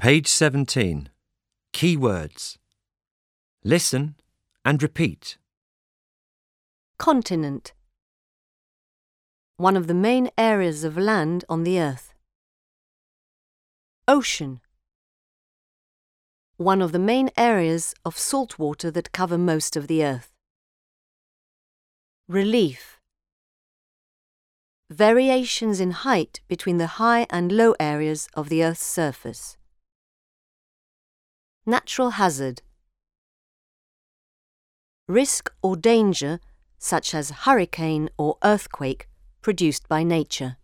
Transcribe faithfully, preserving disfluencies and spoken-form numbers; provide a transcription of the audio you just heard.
Page seventeen. Key words. Listen and repeat. Continent. One of the main areas of land on the earth. Ocean. One of the main areas of salt water that cover most of the earth. Relief. Variations in height between the high and low areas of the earth's surface. Natural hazard. Risk or danger, such as hurricane or earthquake, produced by nature.